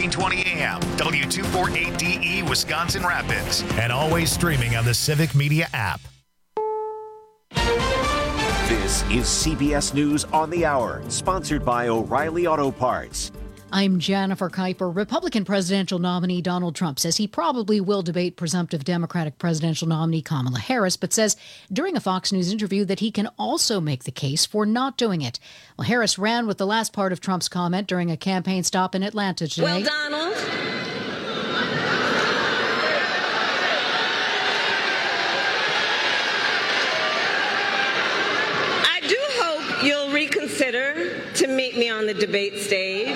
1420 AM, W248DE, Wisconsin Rapids, and always streaming on the Civic Media app. This is CBS News on the Hour, sponsored by O'Reilly Auto Parts. I'm Jennifer Kuiper. Republican presidential nominee Donald Trump says he probably will debate presumptive Democratic presidential nominee Kamala Harris, but says during a Fox News interview that he can also make the case for not doing it. Well, Harris ran with the last part of Trump's comment during a campaign stop in Atlanta today. Well, Donald, I do hope you'll reconsider to meet me on the debate stage.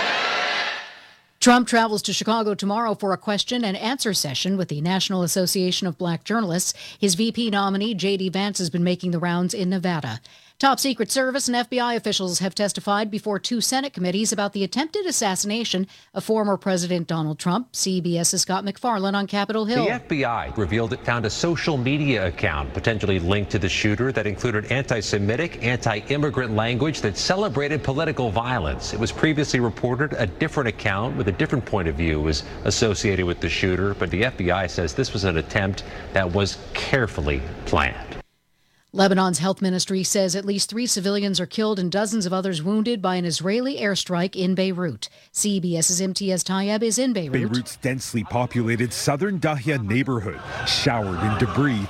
Trump travels to Chicago tomorrow for a question and answer session with the National Association of Black Journalists. His VP nominee, J.D. Vance, has been making the rounds in Nevada. Top Secret Service and FBI officials have testified before two Senate committees about the attempted assassination of former President Donald Trump. CBS's Scott McFarlane on Capitol Hill. The FBI revealed it found a social media account potentially linked to the shooter that included anti-Semitic, anti-immigrant language that celebrated political violence. It was previously reported a different account with a different point of view was associated with the shooter, but the FBI says this was an attempt that was carefully planned. Lebanon's health ministry says at least 3 civilians are killed and dozens of others wounded by an Israeli airstrike in Beirut. CBS's Imtiaz Tayeb is in Beirut. Beirut's densely populated southern Dahya neighborhood showered in debris.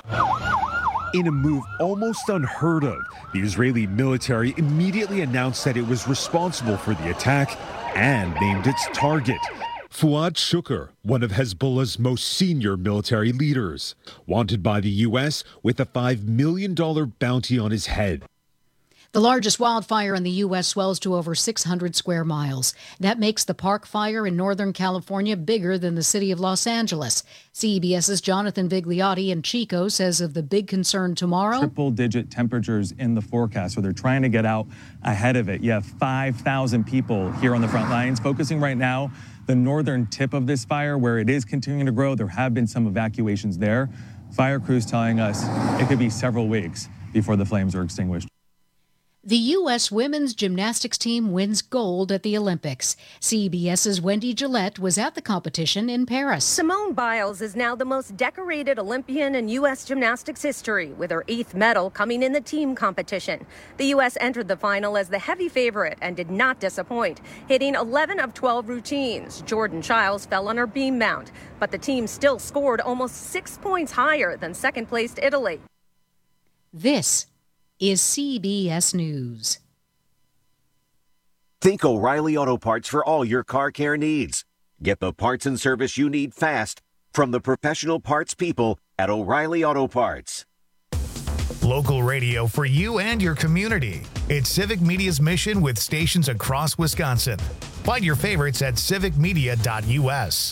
In a move almost unheard of, the Israeli military immediately announced that it was responsible for the attack and named its target. Fuad Shukr, one of Hezbollah's most senior military leaders, wanted by the U.S. with a $5 million bounty on his head. The largest wildfire in the U.S. swells to over 600 square miles. That makes the Park Fire in Northern California bigger than the city of Los Angeles. CBS's Jonathan Vigliotti in Chico says of the big concern tomorrow. Triple-digit temperatures in the forecast, so they're trying to get out ahead of it. You have 5,000 people here on the front lines, focusing right now the northern tip of this fire, where it is continuing to grow. There have been some evacuations there. Fire crews telling us it could be several weeks before the flames are extinguished. The U.S. women's gymnastics team wins gold at the Olympics. CBS's Wendy Gillette was at the competition in Paris. Simone Biles is now the most decorated Olympian in U.S. gymnastics history, with her 8th medal coming in the team competition. The U.S. entered the final as the heavy favorite and did not disappoint, hitting 11 of 12 routines. Jordan Chiles fell on her beam mount, but the team still scored almost 6 points higher than second-placed Italy. This is CBS News. Think O'Reilly Auto Parts for all your car care needs. Get the parts and service you need fast from the professional parts people at O'Reilly Auto Parts. Local radio for you and your community. It's Civic Media's mission with stations across Wisconsin. Find your favorites at civicmedia.us.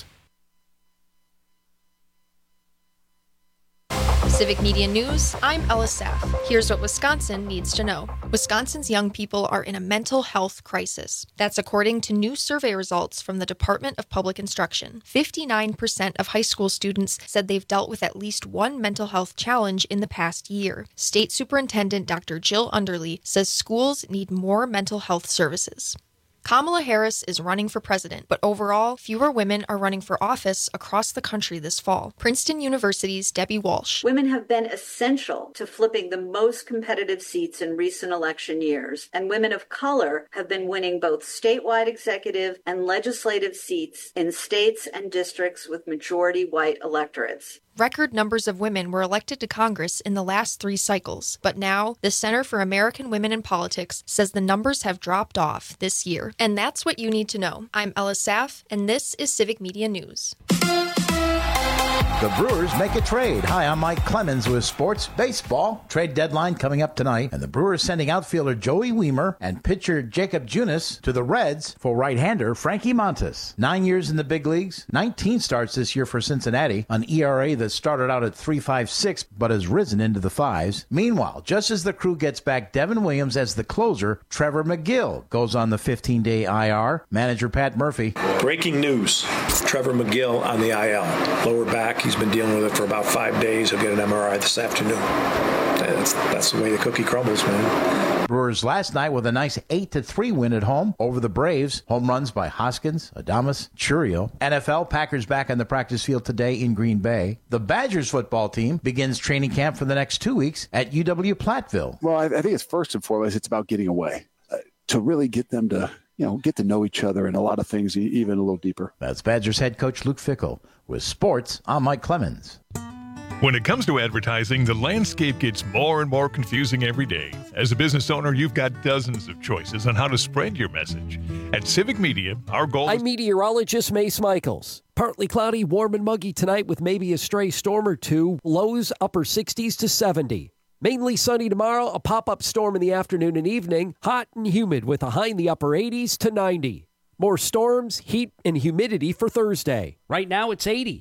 Civic Media News, I'm Ella Saff. Here's what Wisconsin needs to know. Wisconsin's young people are in a mental health crisis. That's according to new survey results from the Department of Public Instruction. 59% of high school students said they've dealt with at least one mental health challenge in the past year. State Superintendent Dr. Jill Underly says schools need more mental health services. Kamala Harris is running for president, but overall, fewer women are running for office across the country this fall. Princeton University's Debbie Walsh. Women have been essential to flipping the most competitive seats in recent election years, and women of color have been winning both statewide executive and legislative seats in states and districts with majority white electorates. Record numbers of women were elected to Congress in the last 3 cycles, but now the Center for American Women in Politics says the numbers have dropped off this year. And that's what you need to know. I'm Ella Saff, and this is Civic Media News. The Brewers make a trade. Hi, I'm Mike Clemens with Sports Baseball. Trade deadline coming up tonight, and the Brewers sending outfielder Joey Weimer and pitcher Jacob Junis to the Reds for right-hander Frankie Montas. 9 years in the big leagues, 19 starts this year for Cincinnati, an ERA that started out at 3.56 but has risen into the 5s. Meanwhile, just as the crew gets back Devin Williams as the closer, Trevor McGill goes on the 15-day IR. Manager Pat Murphy. Breaking news, Trevor McGill on the IL. Lower back, he's been dealing with it for about 5 days. He'll get an MRI this afternoon. That's the way the cookie crumbles, man. Brewers last night with a nice 8-3 win at home over the Braves. Home runs by Hoskins, Adames, Churio. NFL, Packers back on the practice field today in Green Bay. The Badgers football team begins training camp for the next 2 weeks at UW-Platteville. Well, I think it's first and foremost, it's about getting away to really get them to, get to know each other and a lot of things even a little deeper. That's Badgers head coach Luke Fickell. With sports, I'm Mike Clemens. When it comes to advertising, the landscape gets more and more confusing every day. As a business owner, you've got dozens of choices on how to spread your message. At Civic Media, our goal is... I'm meteorologist Mace Michaels. Partly cloudy, warm and muggy tonight with maybe a stray storm or two. Lows upper 60s to 70. Mainly sunny tomorrow, a pop-up storm in the afternoon and evening. Hot and humid with a high in the upper 80s to 90. More storms, heat, and humidity for Thursday. Right now it's 80.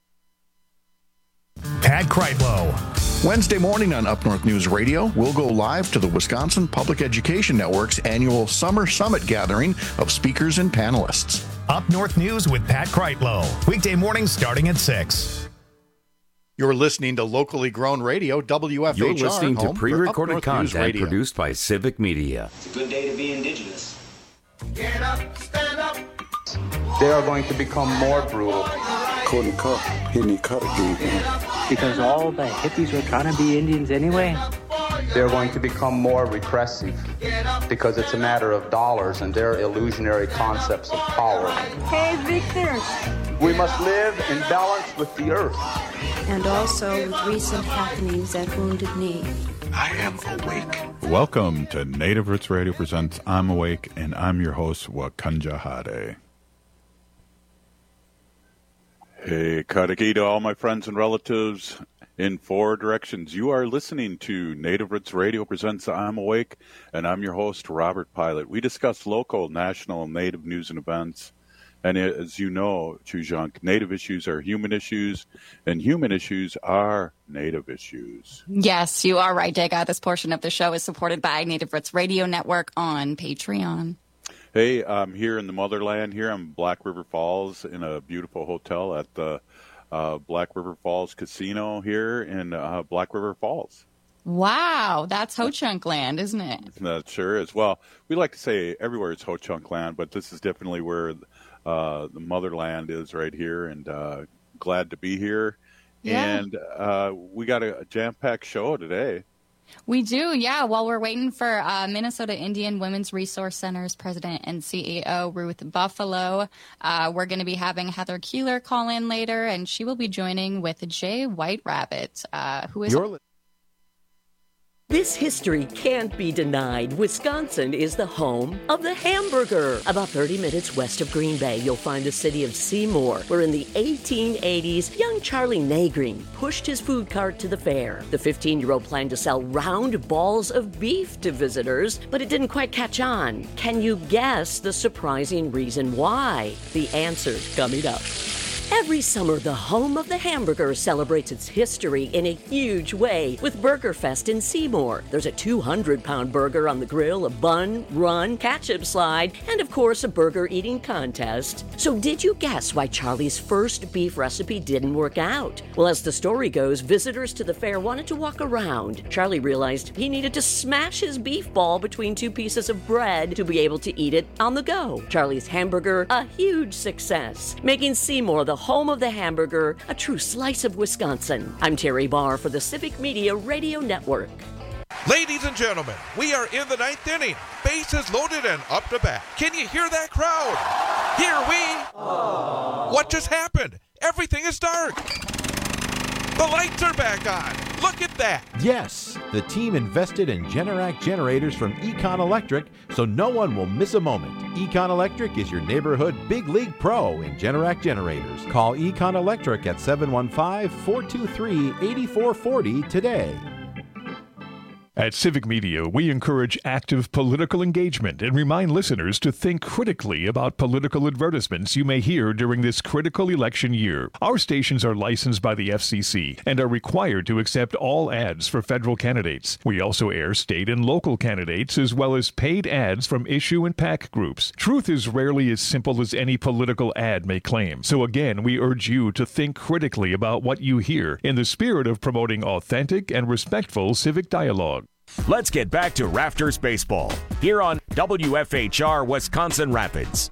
Pat Kreitlow. Wednesday morning on Up North News Radio, we'll go live to the Wisconsin Public Education Network's annual Summer Summit gathering of speakers and panelists. Up North News with Pat Kreitlow. Weekday mornings starting at 6. You're listening to locally grown radio, WFHR. You're listening to home pre-recorded content produced by Civic Media. It's a good day to be indigenous. Get up, stand up. They are going to become more brutal. Couldn't cut, hitting cut again. Because all the hippies were trying to be Indians anyway. They're going to become more repressive because it's a matter of dollars and their illusionary concepts of power. Hey, Victor. We must live in balance with the earth. And also with recent happenings at Wounded Knee. I am awake. Welcome to Native Roots Radio presents I'm Awake, and I'm your host, Wakanja Hade. Hey, Kadaki to all my friends and relatives in 4 directions. You are listening to Native Roots Radio presents I'm Awake, and I'm your host, Robert Pilot. We discuss local, national, and Native news and events. And as you know, Chujunk, Native issues are human issues, and human issues are Native issues. Yes, you are right, Dega. This portion of the show is supported by Native Roots Radio Network on Patreon. Hey, I'm here in the motherland here. I'm Black River Falls in a beautiful hotel at the Black River Falls Casino here in Black River Falls. Wow, that's Ho-Chunk land, isn't it? That sure is. Well, we like to say everywhere it's Ho-Chunk land, but this is definitely where the motherland is right here, and glad to be here. Yeah. And we got a jam-packed show today. We do, yeah. While we're waiting for Minnesota Indian Women's Resource Center's president and CEO, Ruth Buffalo, we're going to be having Heather Keeler call in later, and she will be joining with Jay White Rabbit, who is... This history can't be denied. Wisconsin is the home of the hamburger. About 30 minutes west of Green Bay, you'll find the city of Seymour, where in the 1880s, young Charlie Nagreen pushed his food cart to the fair. The 15-year-old planned to sell round balls of beef to visitors, but it didn't quite catch on. Can you guess the surprising reason why? The answer's coming up. Every summer, the home of the hamburger celebrates its history in a huge way with Burger Fest in Seymour. There's a 200-pound burger on the grill, a bun, run, ketchup slide, and of course a burger eating contest. So did you guess why Charlie's first beef recipe didn't work out? Well, as the story goes, visitors to the fair wanted to walk around. Charlie realized he needed to smash his beef ball between 2 pieces of bread to be able to eat it on the go. Charlie's hamburger, a huge success, making Seymour the home of the hamburger, a true slice of Wisconsin. I'm Terry Barr for the Civic Media Radio Network. Ladies and gentlemen, we are in the 9th inning. Bases loaded and up to bat. Can you hear that crowd? Here we... Aww. What just happened? Everything is dark. The lights are back on. Look at that. Yes, the team invested in Generac generators from Econ Electric, so no one will miss a moment. Econ Electric is your neighborhood big league pro in Generac generators. Call Econ Electric at 715-423-8440 today. At Civic Media, we encourage active political engagement and remind listeners to think critically about political advertisements you may hear during this critical election year. Our stations are licensed by the FCC and are required to accept all ads for federal candidates. We also air state and local candidates as well as paid ads from issue and PAC groups. Truth is rarely as simple as any political ad may claim. So again, we urge you to think critically about what you hear in the spirit of promoting authentic and respectful civic dialogue. Let's get back to Rafters Baseball here on WFHR Wisconsin Rapids.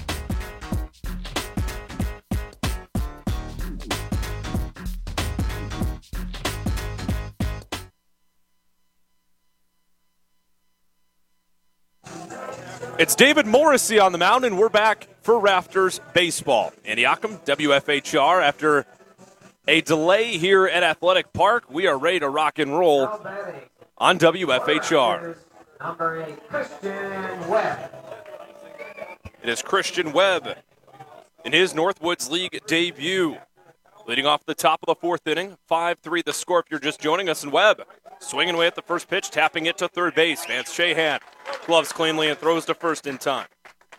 It's David Morrissey on the mound, and we're back for Rafters Baseball. Andy Ockham, WFHR. After a delay here at Athletic Park, we are ready to rock and roll on WFHR. Number 8, Christian Webb. It is Christian Webb in his Northwoods League debut. Leading off the top of the fourth inning, 5-3 the score if you're just joining us. And Webb swinging away at the first pitch, tapping it to third base. Vance Shahan gloves cleanly and throws to first in time.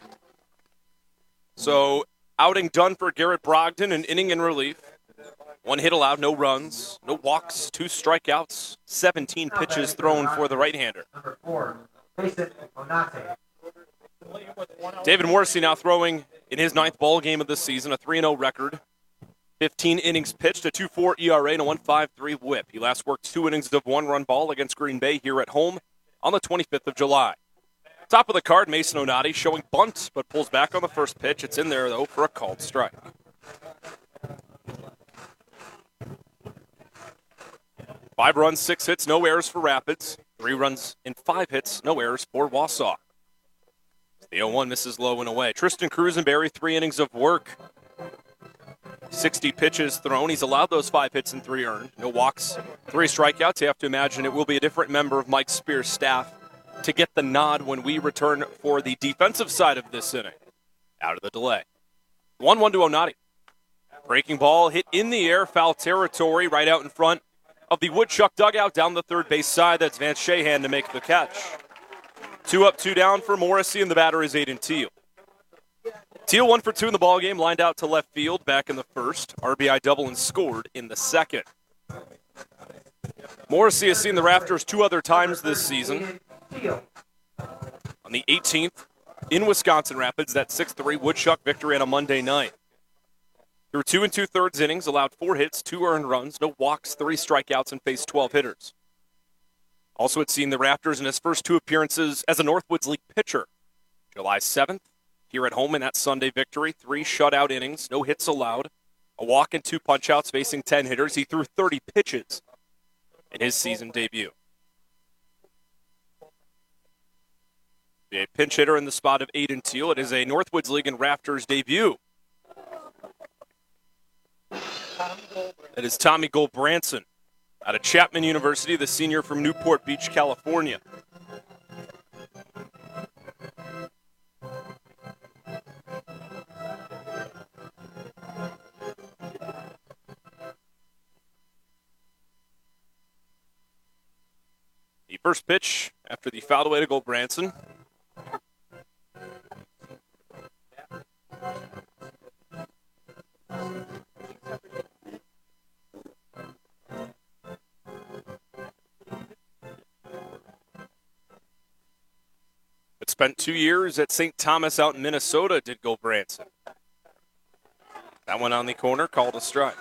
So, outing done for Garrett Brogdon, an inning in relief. 1 hit allowed, no runs, no walks, 2 strikeouts, 17 pitches thrown for the right-hander. Number 4, Mason Onate. David Morrissey now throwing in his 9th ball game of the season, a 3-0 record. 15 innings pitched, a 2.4 ERA, and a 1.53 whip. He last worked 2 innings of 1-run ball against Green Bay here at home on the 25th of July. Top of the card, Mason Onate showing bunt, but pulls back on the first pitch. It's in there, though, for a called strike. Five runs, 6 hits, no errors for Rapids. 3 runs and 5 hits, no errors for Wausau. The 0-1 misses low and away. Tristan Cruisenberry, 3 innings of work. 60 pitches thrown. He's allowed those 5 hits and 3 earned. No walks, 3 strikeouts. You have to imagine it will be a different member of Mike Spears' staff to get the nod when we return for the defensive side of this inning. Out of the delay. 1-1 to Onate. Breaking ball hit in the air, foul territory right out in front of the Woodchuck dugout down the third base side. That's Vance Shahan to make the catch. 2 up, 2 down for Morrissey, and the batter is Aiden Teal. Teal 1 for 2 in the ballgame, lined out to left field back in the first. RBI double and scored in the second. Morrissey has seen the Rafters 2 other times this season. On the 18th in Wisconsin Rapids, that 6-3 Woodchuck victory on a Monday night. Through 2 2/3 innings, allowed 4 hits, 2 earned runs, no walks, 3 strikeouts, and faced 12 hitters. Also had seen the Rafters in his first 2 appearances as a Northwoods League pitcher. July 7th, here at home in that Sunday victory, 3 shutout innings, no hits allowed, a walk and 2 punchouts facing 10 hitters. He threw 30 pitches in his season debut. A pinch hitter in the spot of Aiden Teal. It is a Northwoods League and Rafters debut. It is Tommy Goldbranson out of Chapman University, the senior from Newport Beach, California. The first pitch after the foul away to Goldbranson. But spent 2 years at St. Thomas out in Minnesota, did Goldbranson. That one on the corner, called a strike.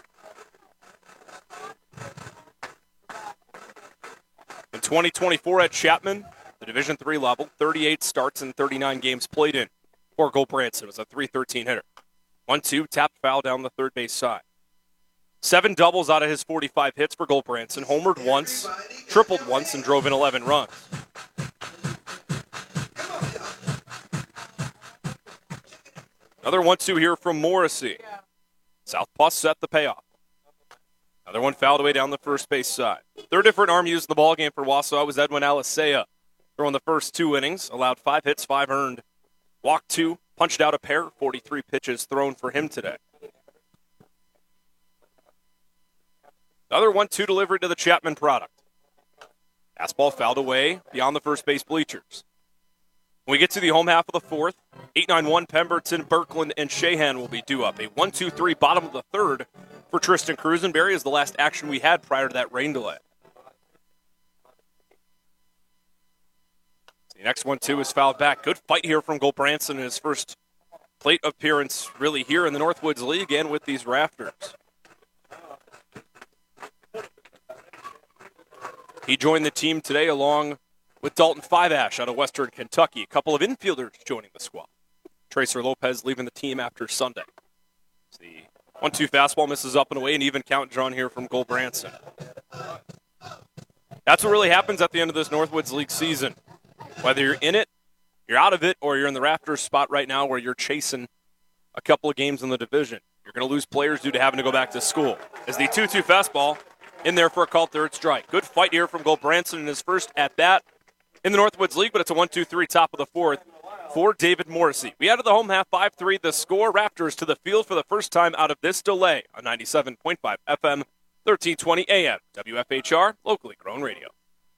In 2024 at Chapman, the Division III level, 38 starts and 39 games played in for Goldbranson. It was a .313 hitter. 1-2, tapped foul down the third base side. 7 doubles out of his 45 hits for Goldbranson. Homered once, tripled once, and drove in 11 runs. Another 1-2 here from Morrissey. Southpaw set the payoff. Another one fouled away down the first base side. Third different arm used in the ballgame for Wausau was Edwin Alisea. Throwing the first 2 innings, allowed 5 hits, 5 earned. Walked 2, punched out a pair, 43 pitches thrown for him today. Another 1-2 delivery to the Chapman product. Fastball fouled away beyond the first base bleachers. When we get to the home half of the fourth, 8-9-1 Pemberton, Birkland, and Shahan will be due up. A 1-2-3 bottom of the third for Tristan Cruisenberry is the last action we had prior to that rain delay. The next 1-2 is fouled back. Good fight here from Goldbranson in his first plate appearance really here in the Northwoods League and with these Rafters. He joined the team today along with Dalton Fiveash out of Western Kentucky. A couple of infielders joining the squad. Tracer Lopez leaving the team after Sunday. The 1-2 fastball misses up and away, an even count drawn here from Gulbranson. That's what really happens at the end of this Northwoods League season. Whether you're in it, you're out of it, or you're in the rafters spot right now where you're chasing a couple of games in the division. You're going to lose players due to having to go back to school. As the 2-2 fastball in there for a called third strike. Good fight here from Gulbranson in his first at-bat in the Northwoods League, but it's a 1-2-3 top of the fourth for David Morrissey. We added the home half 5-3. The score, Raptors to the field for the first time out of this delay on 97.5 FM, 1320 AM. WFHR, locally grown radio.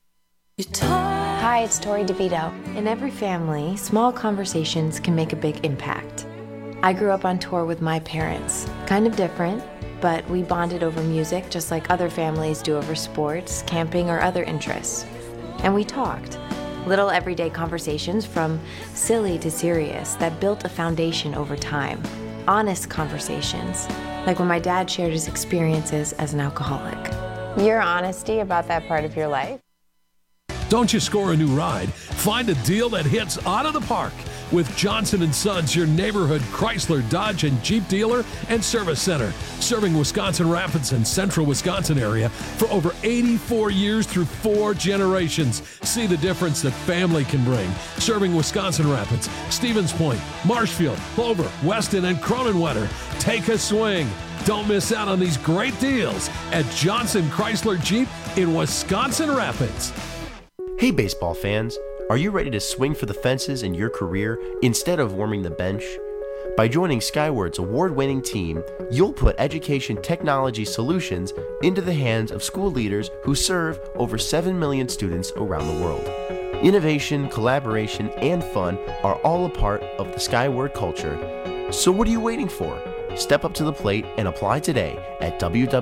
Hi, it's Tori DeVito. In every family, small conversations can make a big impact. I grew up on tour with my parents. Kind of different, but we bonded over music just like other families do over sports, camping, or other interests. And we talked. Little everyday conversations from silly to serious that built a foundation over time. Honest conversations, like when my dad shared his experiences as an alcoholic. Your honesty about that part of your life? Don't you score a new ride? Find a deal that hits out of the park with Johnson & Sons, your neighborhood Chrysler, Dodge, and Jeep dealer and service center, serving Wisconsin Rapids and central Wisconsin area for over 84 years through 4 generations. See the difference that family can bring. Serving Wisconsin Rapids, Stevens Point, Marshfield, Clover, Weston, and Cronenwetter. Take a swing. Don't miss out on these great deals at Johnson Chrysler Jeep in Wisconsin Rapids. Hey baseball fans, are you ready to swing for the fences in your career instead of warming the bench? By joining Skyward's award-winning team, you'll put education technology solutions into the hands of school leaders who serve over 7 million students around the world. Innovation, collaboration, and fun are all a part of the Skyward culture. So what are you waiting for? Step up to the plate and apply today at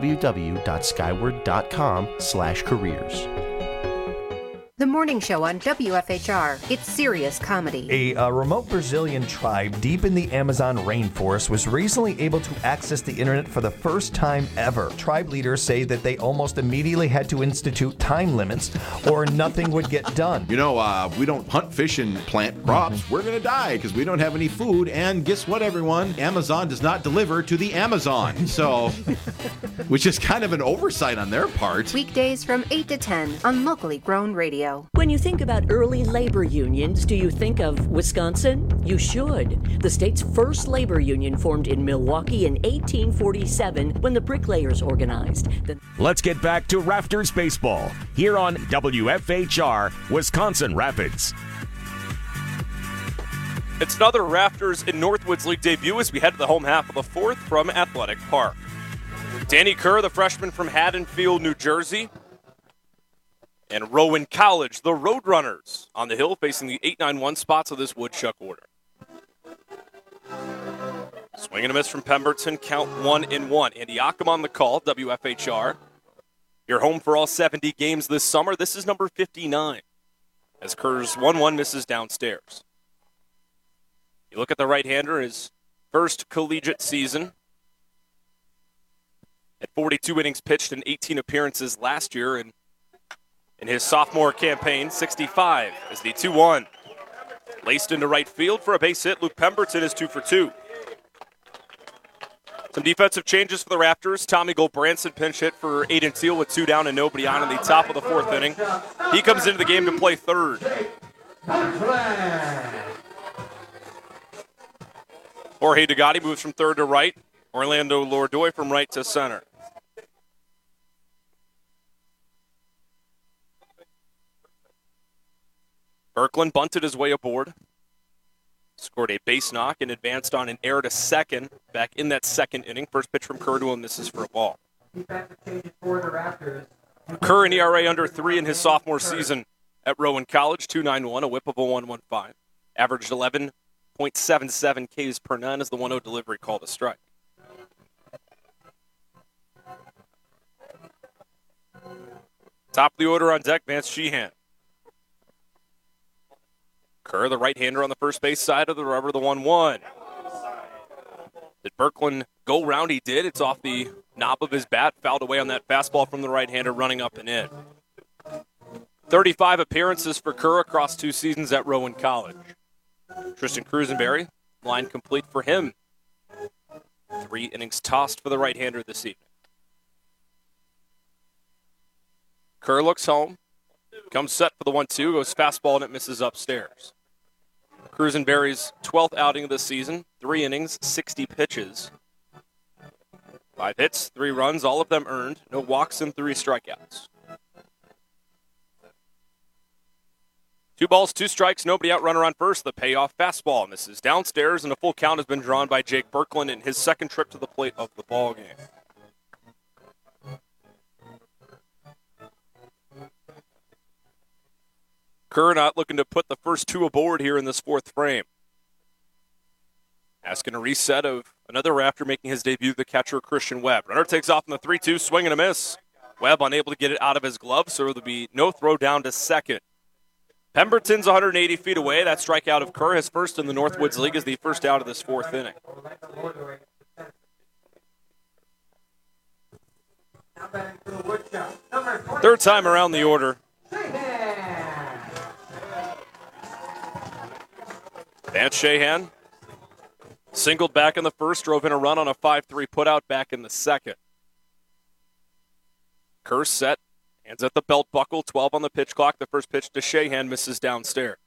www.skyward.com/careers. The morning show on WFHR. It's serious comedy. A remote Brazilian tribe deep in the Amazon rainforest was recently able to access the internet for the first time ever. Tribe leaders say that they almost immediately had to institute time limits or nothing would get done. You know, we don't hunt, fish, and plant crops. We're going to die because we don't have any food. And guess what, everyone? Amazon does not deliver to the Amazon. So, which is kind of an oversight on their part. Weekdays from 8 to 10 on locally grown radio. When you think about early labor unions, do you think of Wisconsin? You should. The state's first labor union formed in Milwaukee in 1847 when the bricklayers organized. Let's get back to Rafters Baseball here on WFHR, Wisconsin Rapids. It's another Rafters in Northwoods League debut as we head to the home half of the fourth from Athletic Park. Danny Kerr, the freshman from Haddonfield, New Jersey, and Rowan College, the Roadrunners, on the hill facing the 8-9-1 spots of this Woodchuck order. Swing and a miss from Pemberton, count 1-1. Andy Ockham on the call, WFHR. You're home for all 70 games this summer. This is number 59, as Kerr's 1-1 misses downstairs. You look at the right-hander, his first collegiate season. At 42 innings pitched and 18 appearances last year, and in his sophomore campaign, 65 is the 2-1. Laced into right field for a base hit. Luke Pemberton is 2 for 2. Some defensive changes for the Raptors. Tommy Gulbranson pinch hit for Aiden Teal with 2 down and nobody on in the top of the fourth inning. He comes into the game to play third. Jorge Degatti moves from third to right. Orlando Lordoy from right to center. Birkland bunted his way aboard, scored a base knock, and advanced on an error to second back in that second inning. First pitch from Kerr to him misses for a ball. Kerr, an ERA under 3 in his sophomore season at Rowan College, 2.91, a whip of a 1.15. Averaged 11.77 Ks per 9 as the 1-0 delivery called a strike. Top of the order on deck, Vance Sheehan. Kerr, the right-hander on the first base side of the rubber, the 1-1. Did Birkland go round? He did. It's off the knob of his bat. Fouled away on that fastball from the right-hander running up and in. 35 appearances for Kerr across 2 seasons at Rowan College. Tristan Cruisenberry, line complete for him. 3 innings tossed for the right-hander this evening. Kerr looks home, comes set for the 1-2, goes fastball and it misses upstairs. Cruisenberry's 12th outing of the season, 3 innings, 60 pitches. 5 hits, 3 runs, all of them earned. No walks and 3 strikeouts. 2 balls, 2 strikes, nobody out, runner on first. The payoff fastball misses downstairs, and a full count has been drawn by Jake Birkland in his second trip to the plate of the ball game. Kerr not looking to put the first 2 aboard here in this 4th frame. Asking a reset of another Rafter making his debut, the catcher Christian Webb. Runner takes off in the 3-2, swing and a miss. Webb unable to get it out of his glove, so there'll be no throw down to second. Pemberton's 180 feet away. That strikeout of Kerr, his first in the Northwoods League, is the first out of this 4th inning. Third time around the order. Vance Shahan singled back in the first, drove in a run on a 5-3 putout back in the second. Kerr set. Hands at the belt buckle, 12 on the pitch clock. The first pitch to Shahan misses downstairs.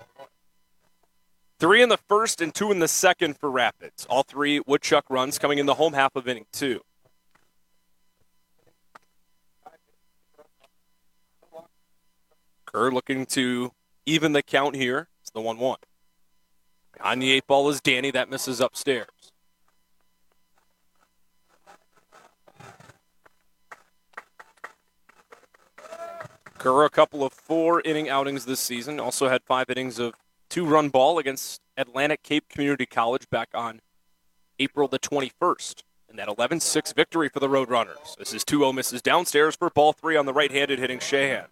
3 in the first and 2 in the second for Rapids. All 3 Woodchuck runs coming in the home half of inning 2. Kerr looking to even the count here. It's the 1-1. Behind the 8 ball is Danny. That misses upstairs. Kerr, a couple of 4-inning outings this season. Also had 5 innings of 2-run ball against Atlantic Cape Community College back on April the 21st. And that 11-6 victory for the Roadrunners. This is 2-0, misses downstairs for ball 3 on the right-handed hitting Shahan.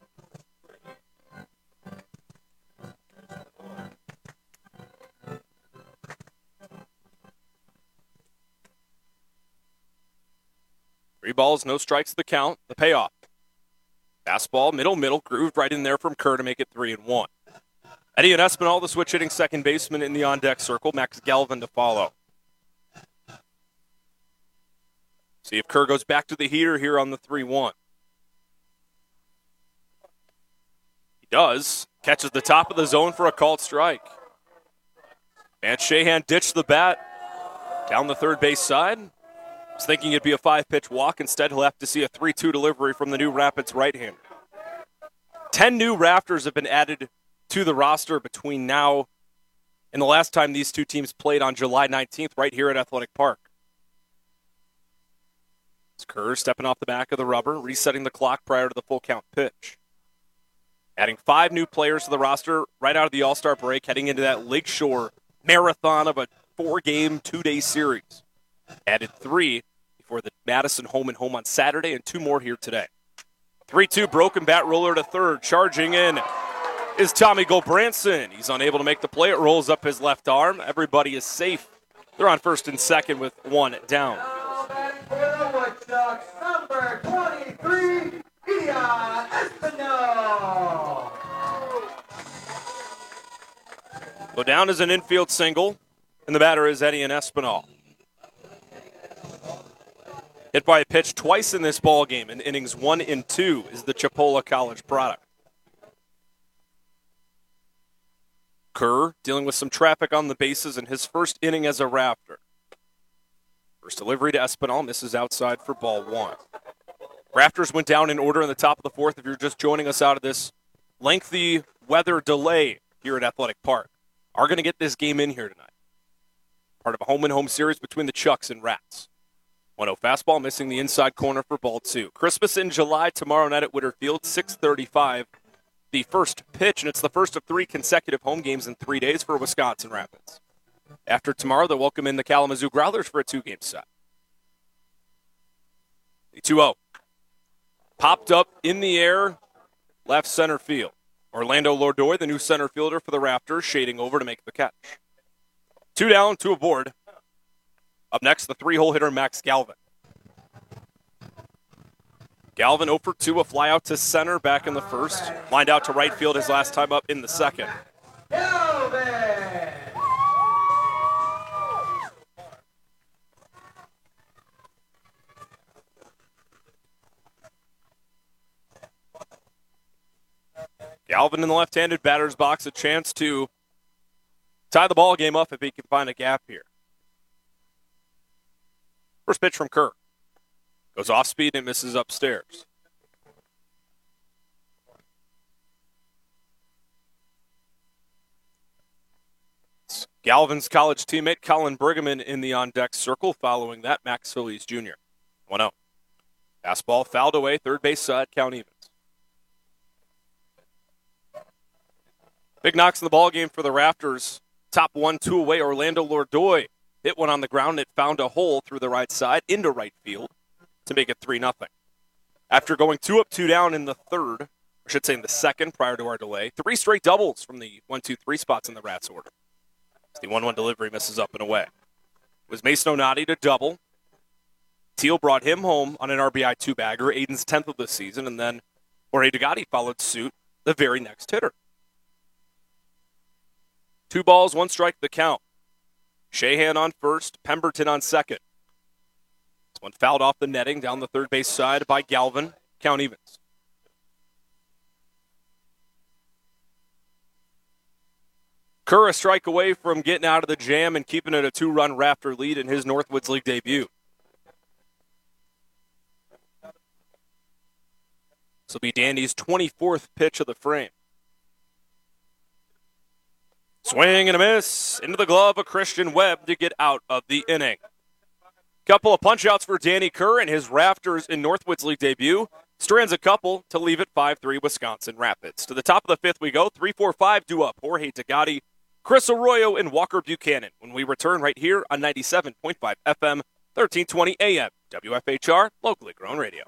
Three balls, no strikes, the count, the payoff. Fastball, middle, grooved right in there from Kerr to make it 3-1. Eddie and Espinal, the switch hitting second baseman in the on-deck circle. Max Galvin to follow. See if Kerr goes back to the heater here on the 3-1. He does. Catches the top of the zone for a called strike. Vance Shahan ditched the bat down the third base side. Was thinking it'd be a 5-pitch walk. Instead, he'll have to see a 3-2 delivery from the new Rapids right-hander. 10 new Rafters have been added to the roster between now and the last time these two teams played on July 19th right here at Athletic Park. It's Kerr stepping off the back of the rubber, resetting the clock prior to the full count pitch. Adding 5 new players to the roster right out of the All-Star break, heading into that Lakeshore marathon of a 4-game, 2-day series. Added 3 before the Madison home and home on Saturday, and 2 more here today. 3-2 broken bat roller to third. Charging in is Tommy Gulbranson. He's unable to make the play. It rolls up his left arm. Everybody is safe. They're on first and second with 1 down. Number 23, Ilya Espinal. Go down as an infield single, and the batter is Eddie Espinal. Hit by a pitch twice in this ball game in innings 1 and 2 is the Chipola College product. Kerr dealing with some traffic on the bases in his first inning as a Rafter. First delivery to Espinal, misses outside for ball 1. Rafters went down in order in the top of the 4th if you're just joining us out of this lengthy weather delay here at Athletic Park. Are going to get this game in here tonight. Part of a home-and-home series between the Chucks and Rats. 1-0 fastball, missing the inside corner for ball 2. Christmas in July tomorrow night at Witter Field, 6:35. The first pitch, and it's the first of 3 consecutive home games in 3 days for Wisconsin Rapids. After tomorrow, they'll welcome in the Kalamazoo Growlers for a 2-game set. The 2-0. Popped up in the air, left center field. Orlando Lordoy, the new center fielder for the Raptors, shading over to make the catch. 2 down, 2 aboard. Up next, the 3-hole hitter, Max Galvin. Galvin 0 for 2, a fly out to center back in the first. Lined out to right field his last time up in the second. Galvin! Galvin in the left-handed batter's box, a chance to tie the ball game up if he can find a gap here. First pitch from Kerr. Goes off speed and misses upstairs. It's Galvin's college teammate Colin Brigham in the on-deck circle. Following that, Max Phillies Jr. 1-0. Fastball fouled away, third base side, count evens. Big knocks in the ball game for the Raptors. Top 1-2 away, Orlando Lordoy hit one on the ground. It found a hole through the right side into right field to make it 3-0. After going 2 up, 2 down in the third, I should say in the second prior to our delay, 3 straight doubles from the 1-2-3 spots in the Rats order. As the 1-1 delivery misses up and away. It was Mason Onati to double. Teal brought him home on an RBI 2-bagger, Aiden's 10th of the season, and then Jorge Degatti followed suit the very next hitter. 2 balls, 1 strike, the count. Shahan on first, Pemberton on second. This one fouled off the netting down the third base side by Galvin. Count evens. Kerr a strike away from getting out of the jam and keeping it a 2-run Raptor lead in his Northwoods League debut. This will be Dandy's 24th pitch of the frame. Swing and a miss into the glove of Christian Webb to get out of the inning. Couple of punch-outs for Danny Kerr in his Raptors in Northwoods League debut. Strands a couple to leave it 5-3 Wisconsin Rapids. To the top of the fifth we go. 3-4-5 due up. Jorge Degatti, Chris Arroyo, and Walker Buchanan. When we return right here on 97.5 FM, 1320 AM. WFHR, locally grown radio.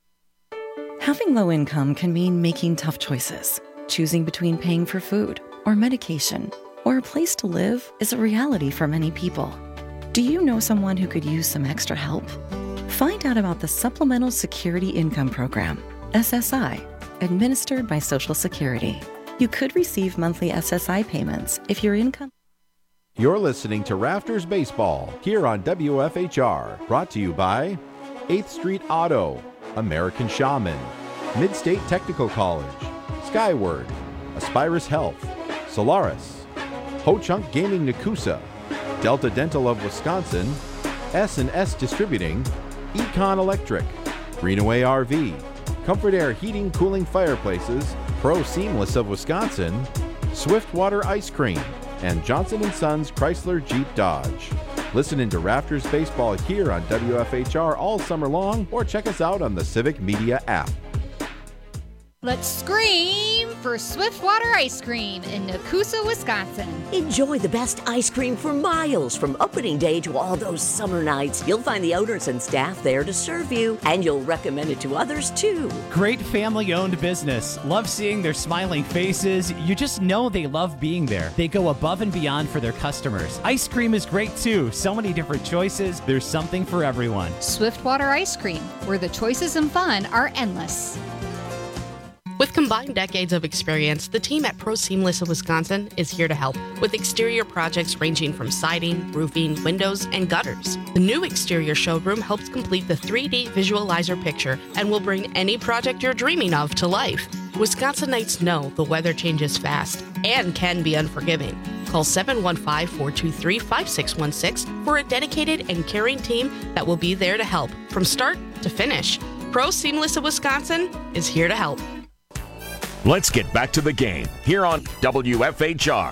Having low income can mean making tough choices. Choosing between paying for food or medication or a place to live is a reality for many people. Do you know someone who could use some extra help? Find out about the Supplemental Security Income Program, SSI, administered by Social Security. You could receive monthly SSI payments if your income... You're listening to Rafters Baseball here on WFHR, brought to you by 8th Street Auto, American Shaman, Midstate Technical College, Skyward, Aspirus Health, Solaris, Ho-Chunk Gaming Nakusa, Delta Dental of Wisconsin, S&S Distributing, Econ Electric, Greenaway RV, Comfort Air Heating Cooling Fireplaces, Pro Seamless of Wisconsin, Swiftwater Ice Cream, and Johnson & Sons Chrysler Jeep Dodge. Listen into Rafters Baseball here on WFHR all summer long, or check us out on the Civic Media app. Let's scream for Swiftwater Ice Cream in Nakusa, Wisconsin. Enjoy the best ice cream for miles from opening day to all those summer nights. You'll find the owners and staff there to serve you, and you'll recommend it to others too. Great family-owned business. Love seeing their smiling faces. You just know they love being there. They go above and beyond for their customers. Ice cream is great too. So many different choices. There's something for everyone. Swiftwater Ice Cream, where the choices and fun are endless. With combined decades of experience, the team at Pro Seamless of Wisconsin is here to help with exterior projects ranging from siding, roofing, windows, and gutters. The new exterior showroom helps complete the 3D visualizer picture and will bring any project you're dreaming of to life. Wisconsinites know the weather changes fast and can be unforgiving. Call 715-423-5616 for a dedicated and caring team that will be there to help from start to finish. Pro Seamless of Wisconsin is here to help. Let's get back to the game here on WFHR.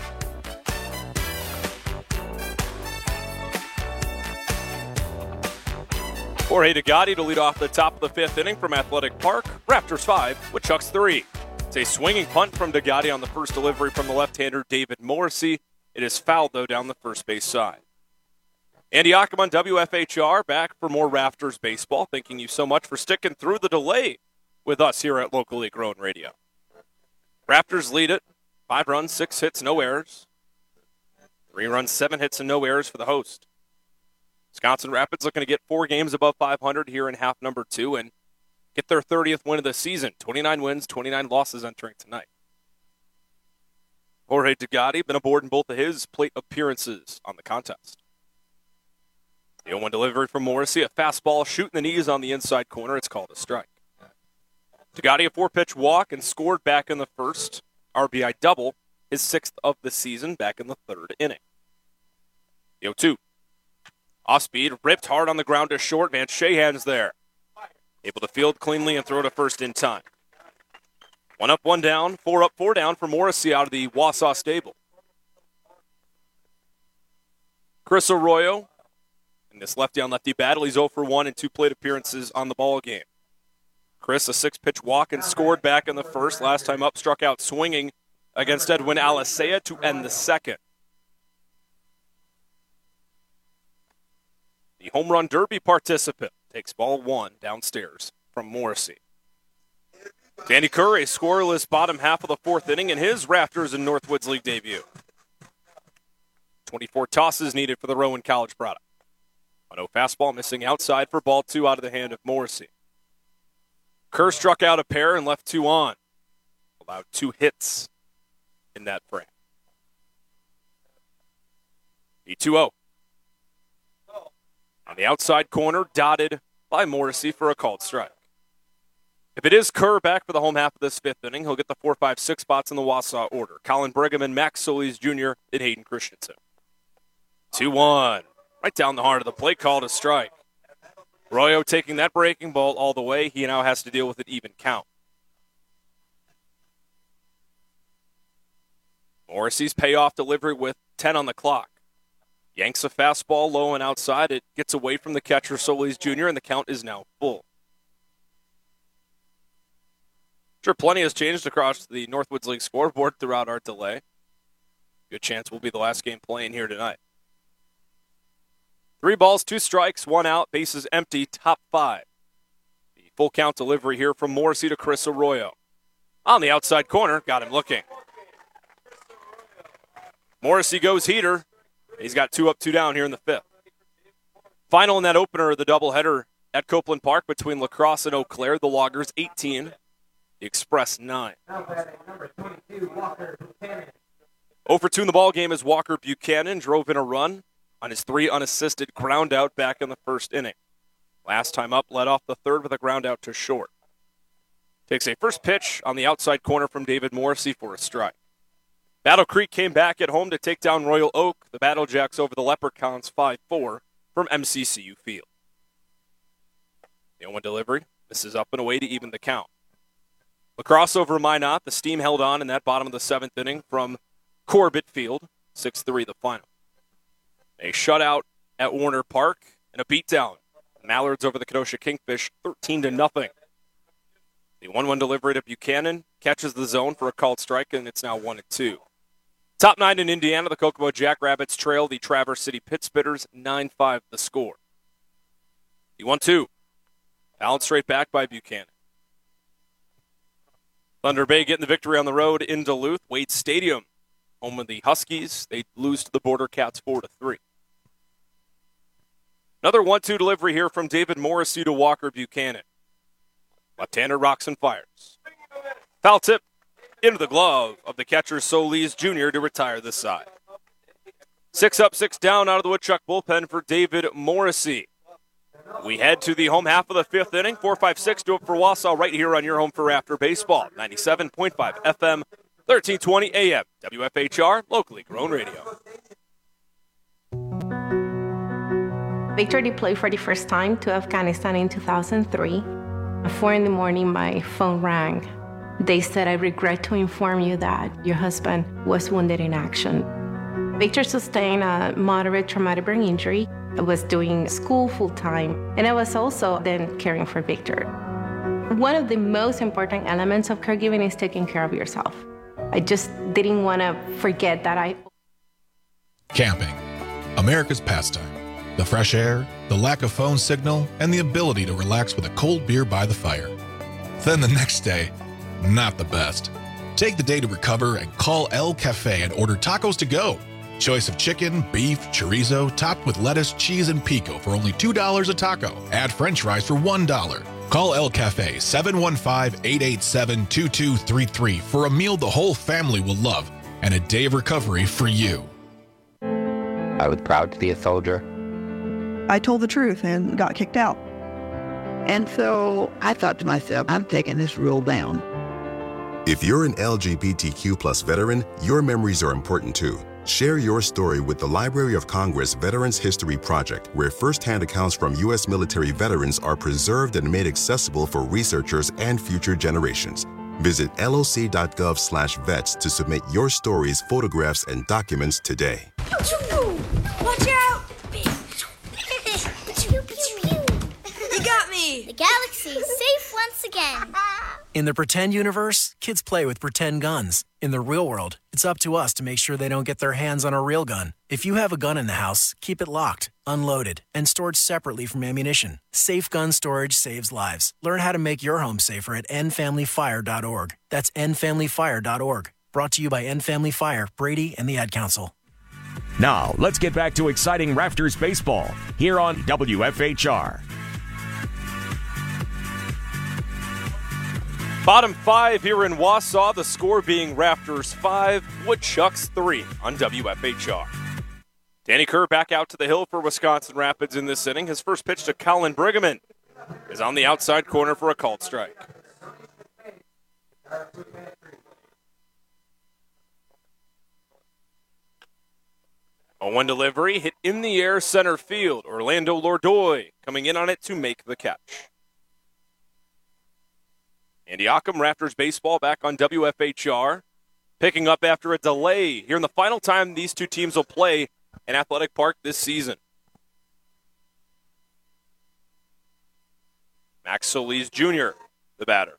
Jorge Degatti to lead off the top of the fifth inning from Athletic Park. Raptors 5, Woodchucks 3. It's a swinging punt from Degatti on the first delivery from the left-hander David Morrissey. It is fouled, though, down the first base side. Andy Ockham on WFHR, back for more Raptors baseball. Thanking you so much for sticking through the delay with us here at Locally Grown Radio. Raptors lead it. 5 runs, 6 hits, no errors. 3 runs, 7 hits, and no errors for the host. Wisconsin Rapids looking to get 4 games above 500 here in half number 2, and get their 30th win of the season. 29 wins, 29 losses entering tonight. Jorge Degatti been aboard in both of his plate appearances on the contest. The 0-1 delivery from Morrissey, a fastball shooting the knees on the inside corner. It's called a strike. Degatti, a 4-pitch walk and scored back in the first. RBI double, his 6th of the season, back in the 3rd inning. The 0-2. Off speed, ripped hard on the ground to short. Van Shahan's there. Able to field cleanly and throw to first in time. 1 up, 1 down, 4 up, 4 down for Morrissey out of the Wausau stable. Chris Arroyo, in this lefty-on-lefty battle, he's 0 for 1 in 2 plate appearances on the ball game. Chris, a 6-pitch walk and scored back in the first. Last time up, struck out swinging against Edwin Alicea to end the second. The home run derby participant takes ball 1 downstairs from Morrissey. Danny Curry, scoreless bottom half of the 4th inning in his Rafters and Northwoods League debut. 24 tosses needed for the Rowan College product. 1-0 fastball missing outside for ball 2 out of the hand of Morrissey. Kerr struck out a pair and left 2 on. Allowed 2 hits in that frame. The 2-0. On the outside corner, dotted by Morrissey for a called strike. If it is Kerr back for the home half of this 5th inning, he'll get the 4, 5, 6 spots in the Wausau order. Colin Brigham and Max Solis Jr. and Hayden Christensen. 2-1. Right down the heart of the plate, called a strike. Arroyo taking that breaking ball all the way. He now has to deal with an even count. Morrissey's payoff delivery with 10 on the clock. Yanks a fastball low and outside. It gets away from the catcher, Solis Jr., and the count is now full. Sure, plenty has changed across the Northwoods League scoreboard throughout our delay. Good chance we'll be the last game playing here tonight. 3 balls, 2 strikes, 1 out, bases empty, top 5. The full count delivery here from Morrissey to Chris Arroyo. On the outside corner, got him looking. Morrissey goes heater. He's got 2 up, 2 down here in the 5th. Final in that opener of the doubleheader at Copeland Park between La Crosse and Eau Claire. The Loggers 18, the Express 9. 0 for 2 in the ball game as Walker Buchanan drove in a run on his 3 unassisted ground out back in the 1st inning. Last time up, led off the 3rd with a ground out to short. Takes a first pitch on the outside corner from David Morrissey for a strike. Battle Creek came back at home to take down Royal Oak. The Battle Jacks over the Leprechauns 5-4 from MCCU Field. The 0-1 delivery misses up and away to even the count. La Crosse over Minot. The Steam held on in that bottom of the 7th inning from Corbett Field. 6-3 the final. A shutout at Warner Park and a beatdown. Mallards over the Kenosha Kingfish 13-0. The 1-1 delivery to Buchanan catches the zone for a called strike, and it's now 1-2. Top 9 in Indiana, the Kokomo Jackrabbits trail the Traverse City Pitspitters 9-5 the score. The 1-2. Balanced straight back by Buchanan. Thunder Bay getting the victory on the road in Duluth. Wade Stadium, home of the Huskies. They lose to the Border Cats 4-3. Another 1-2 delivery here from David Morrissey to Walker Buchanan. Left-hander rocks and fires. Foul tip into the glove of the catcher Solis Jr. to retire this side. 6 up, 6 down out of the Woodchuck bullpen for David Morrissey. We head to the home half of the 5th inning. 4-5-6 do it for Wausau right here on your home for Rafter Baseball. 97.5 FM, 1320 AM. WFHR, locally grown radio. Victor deployed for the first time to Afghanistan in 2003. At 4 in the morning, my phone rang. They said, "I regret to inform you that your husband was wounded in action." Victor sustained a moderate traumatic brain injury. I was doing school full-time, and I was also then caring for Victor. One of the most important elements of caregiving is taking care of yourself. I just didn't want to forget that Camping, America's pastime. The fresh air, the lack of phone signal, and the ability to relax with a cold beer by the fire. Then the next day, not the best. Take the day to recover and call El Cafe and order tacos to go. Choice of chicken, beef, chorizo, topped with lettuce, cheese, and pico for only $2 a taco. Add french fries for $1. Call El Cafe 715-887-2233 for a meal the whole family will love and a day of recovery for you. I was proud to be a soldier. I told the truth and got kicked out. And so I thought to myself, I'm taking this rule down. If you're an LGBTQ plus veteran, your memories are important too. Share your story with the Library of Congress Veterans History Project, where firsthand accounts from U.S. military veterans are preserved and made accessible for researchers and future generations. Visit loc.gov/vets to submit your stories, photographs, and documents today. Watch out! You got me! The galaxy is safe once again. In the pretend universe, kids play with pretend guns. In the real world, it's up to us to make sure they don't get their hands on a real gun. If you have a gun in the house, keep it locked, unloaded, and stored separately from ammunition. Safe gun storage saves lives. Learn how to make your home safer at endfamilyfire.org. That's endfamilyfire.org. Brought to you by End Family Fire, Brady, and the Ad Council. Now, let's get back to exciting Rafters baseball here on WFHR. Bottom 5 here in Wausau, the score being Rafters 5, Woodchucks 3 on WFHR. Danny Kerr back out to the hill for Wisconsin Rapids in this inning. His first pitch to Colin Brigham is on the outside corner for a called strike. A one delivery hit in the air center field. Orlando Lordoy coming in on it to make the catch. Andy Ockham, Rafters baseball back on WFHR, picking up after a delay here in the final time these two teams will play in Athletic Park this season. Max Solis Jr., the batter.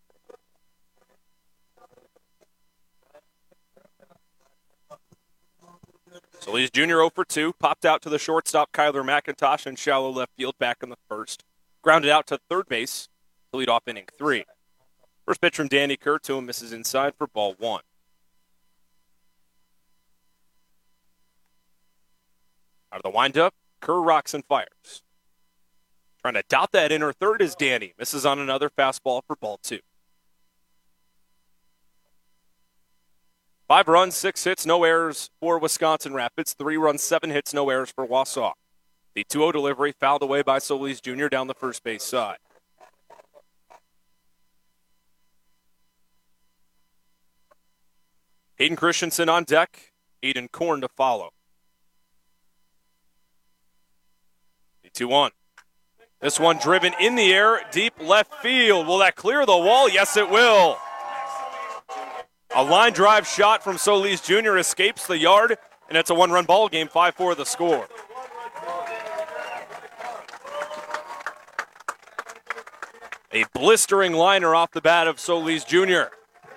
Solis Jr. 0 for 2, popped out to the shortstop Kyler McIntosh in shallow left field back in the first. Grounded out to third base to lead off inning 3. First pitch from Danny Kerr to him, misses inside for ball 1. Out of the windup, Kerr rocks and fires. Trying to dot that inner third is Danny. Misses on another fastball for ball 2. 5 runs, 6 hits, no errors for Wisconsin Rapids. 3 runs, 7 hits, no errors for Wausau. The 2-0 delivery fouled away by Solis Jr. down the first base side. Hayden Christensen on deck, Aiden Korn to follow. The 2-1. This one driven in the air, deep left field. Will that clear the wall? Yes, it will. A line drive shot from Solis Jr. escapes the yard, and it's a one-run ball game, 5-4 the score. A blistering liner off the bat of Solis Jr.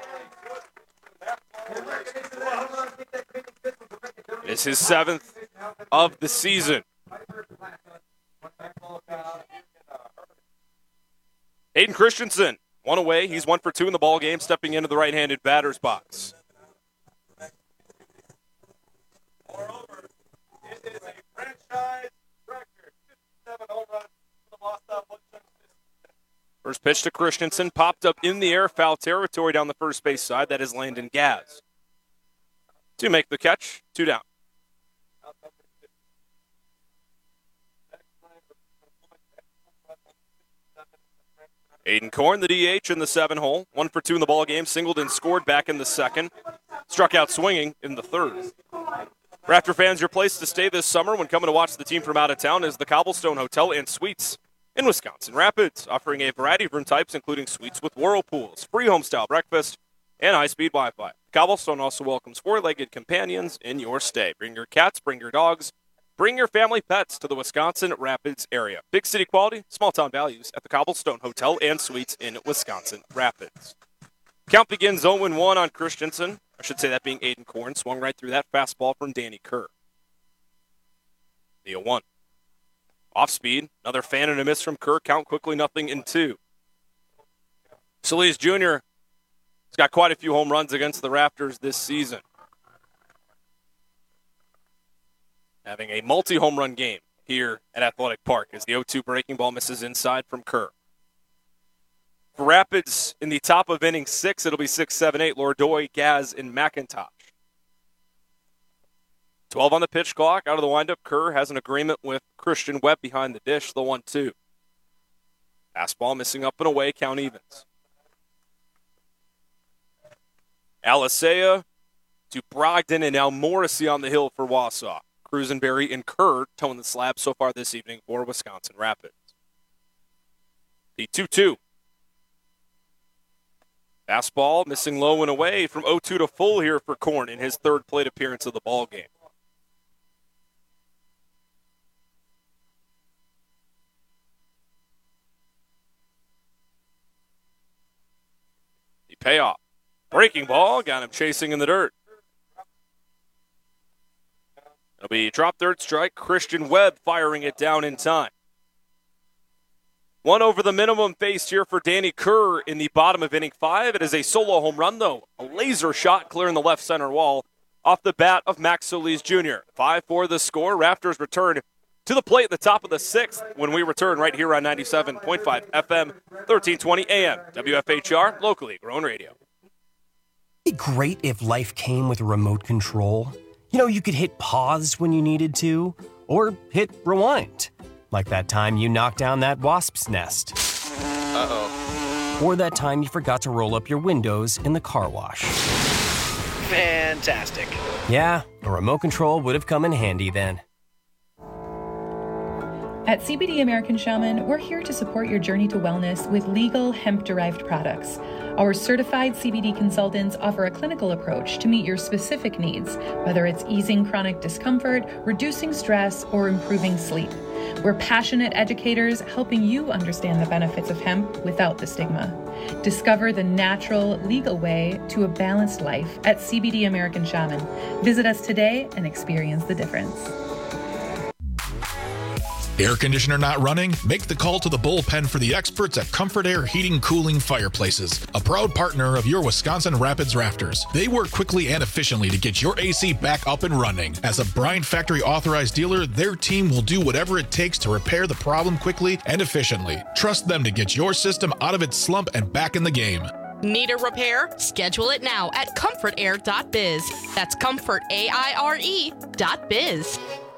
It's his 7th of the season. Hayden Christensen, one away. He's 1 for 2 in the ball game, stepping into the right-handed batter's box. Moreover, it is a franchise record, 57 home runs for the Wausau Woodchucks. First pitch to Christensen, popped up in the air, foul territory down the first base side. That is Landon Gaz. To make the catch, 2 down. Aiden Korn, the DH in the 7-hole. 1 for 2 in the ball game. Singled and scored back in the second. Struck out swinging in the third. Rafter fans, your place to stay this summer when coming to watch the team from out of town is the Cobblestone Hotel and Suites in Wisconsin Rapids, offering a variety of room types, including suites with whirlpools, free home-style breakfast, and high-speed Wi-Fi. Cobblestone also welcomes 4-legged companions in your stay. Bring your cats, bring your dogs, bring your family pets to the Wisconsin Rapids area. Big city quality, small-town values at the Cobblestone Hotel and Suites in Wisconsin Rapids. Count begins 0-1 on Christensen. I should say that being Aiden Korn. Swung right through that fastball from Danny Kerr. The 0-1. Off speed, another fan and a miss from Kerr. Count quickly 0-2. Solis Jr. has got quite a few home runs against the Rafters this season. Having a multi-home run game here at Athletic Park as the 0-2 breaking ball misses inside from Kerr. For Rapids in the top of inning 6, it'll be 6-7-8. Lordoy, Gaz, and McIntosh. 12 on the pitch clock. Out of the windup, Kerr has an agreement with Christian Webb behind the dish, the 1-2. Fastball missing up and away, count evens. Alisea to Brogdon, and now Morrissey on the hill for Wausau. Cruisenberry and Kerr towing the slab so far this evening for Wisconsin Rapids. The 2-2. Fastball missing low and away from 0-2 to full here for Korn in his third plate appearance of the ballgame. The payoff. Breaking ball, got him chasing in the dirt. It'll be drop third strike. Christian Webb firing it down in time. One over the minimum faced here for Danny Kerr in the bottom of inning 5. It is a solo home run, though. A laser shot clearing the left center wall off the bat of Max Solis Jr. 5-4 the score. Raptors return to the plate at the top of the 6th when we return right here on 97.5 FM, 1320 AM. WFHR, locally grown radio. It'd be great if life came with a remote control. You know, you could hit pause when you needed to, or hit rewind. Like that time you knocked down that wasp's nest. Uh-oh. Or that time you forgot to roll up your windows in the car wash. Fantastic. Yeah, a remote control would have come in handy then. At CBD American Shaman, we're here to support your journey to wellness with legal hemp-derived products. Our certified CBD consultants offer a clinical approach to meet your specific needs, whether it's easing chronic discomfort, reducing stress, or improving sleep. We're passionate educators helping you understand the benefits of hemp without the stigma. Discover the natural, legal way to a balanced life at CBD American Shaman. Visit us today and experience the difference. Air conditioner not running? Make the call to the bullpen for the experts at Comfort Air Heating Cooling Fireplaces, a proud partner of your Wisconsin Rapids Rafters. They work quickly and efficiently to get your AC back up and running. As a Bryant Factory authorized dealer, their team will do whatever it takes to repair the problem quickly and efficiently. Trust them to get your system out of its slump and back in the game. Need a repair? Schedule it now at comfortair.biz. That's comfortaire.biz.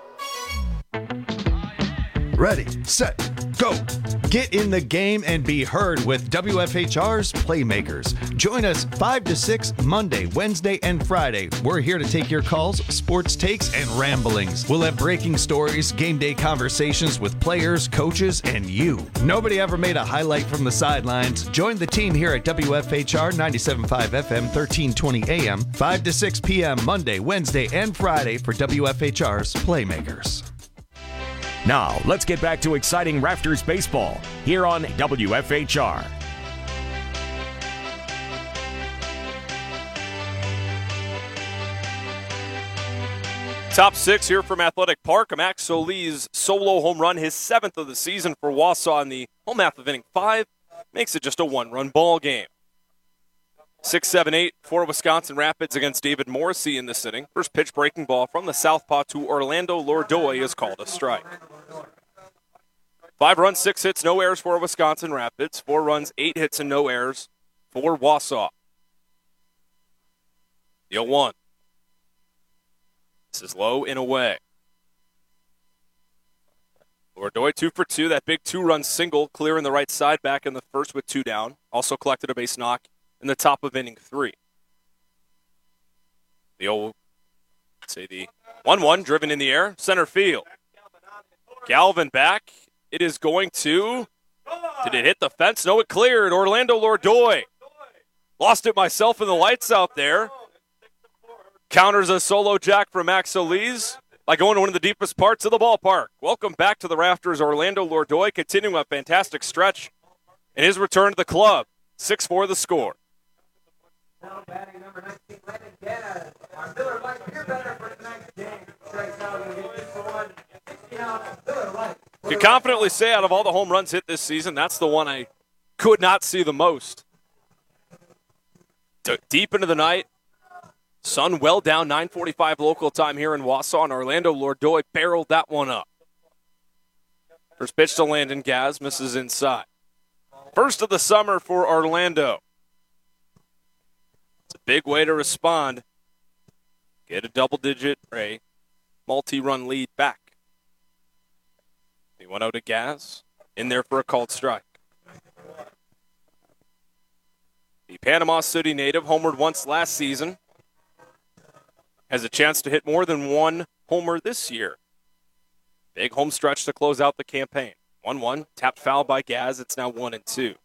Ready, set, go. Get in the game and be heard with WFHR's Playmakers. Join us 5 to 6 Monday, Wednesday, and Friday. We're here to take your calls, sports takes, and ramblings. We'll have breaking stories, game day conversations with players, coaches, and you. Nobody ever made a highlight from the sidelines. Join the team here at WFHR 97.5 FM, 1320 AM, 5 to 6 p.m. Monday, Wednesday, and Friday for WFHR's Playmakers. Now, let's get back to exciting Rafters baseball here on WFHR. Top 6 here from Athletic Park. Max Solis solo home run, his 7th of the season for Wausau in the home half of inning 5. Makes it just a one-run ball game. 6-7-8 for Wisconsin Rapids against David Morrissey in this inning. First pitch breaking ball from the southpaw to Orlando Lordoy is called a strike. 5 runs, 6 hits, no errors for Wisconsin Rapids. 4 runs, 8 hits, and no errors for Wausau. The 0-1. This is low and away. Lordoy 2 for 2. That big 2-run single clearing the right side back in the first with 2 down. Also collected a base knock in the top of inning 3. The 1-1 driven in the air, center field. Galvin back. It is going to. Did it hit the fence? No, it cleared. Orlando Lordoy. Lost it myself in the lights out there. Counters a solo jack from Max Solis by going to one of the deepest parts of the ballpark. Welcome back to the Rafters, Orlando Lordoy, continuing a fantastic stretch in his return to the club. 6-4 the score. You can confidently say out of all the home runs hit this season, that's the one I could not see the most. Deep into the night, sun well down, 9:45 local time here in Wausau, and Orlando Lordoy barreled that one up. First pitch to Landon Gaz, misses inside. First of the summer for Orlando. It's a big way to respond. Get a double-digit or a multi-run lead back. The 1-0 to Gaz. In there for a called strike. The Panama City native homered once last season. Has a chance to hit more than one homer this year. Big home stretch to close out the campaign. 1-1, tapped foul by Gaz. It's now 1-2.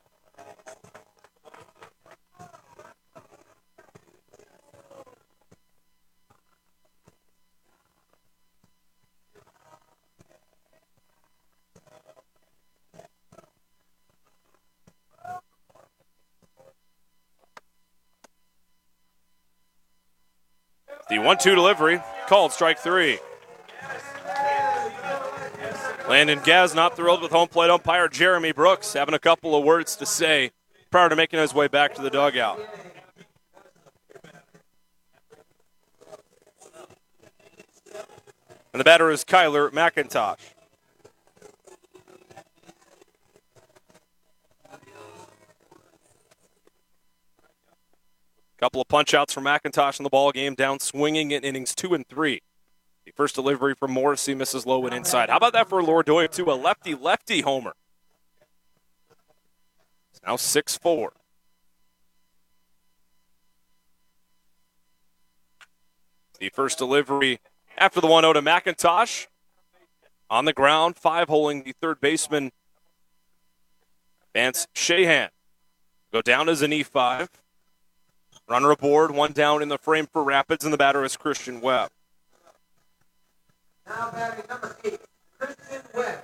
The 1-2 delivery, called strike 3. Landon Gaz not thrilled with home plate umpire Jeremy Brooks, having a couple of words to say prior to making his way back to the dugout. And the batter is Kyler McIntosh. Couple of punch-outs from McIntosh in the ball game, down swinging in innings 2 and 3. The first delivery from Morrissey misses low and inside. How about that for Lordoy, too? A lefty-lefty homer. It's now 6-4. The first delivery after the 1-0 to McIntosh. On the ground, 5-holing the third baseman, Vance Shahan. Go down as an E5. Runner aboard, one down in the frame for Rapids, and the batter is Christian Webb. Now batting number 8, Christian Webb.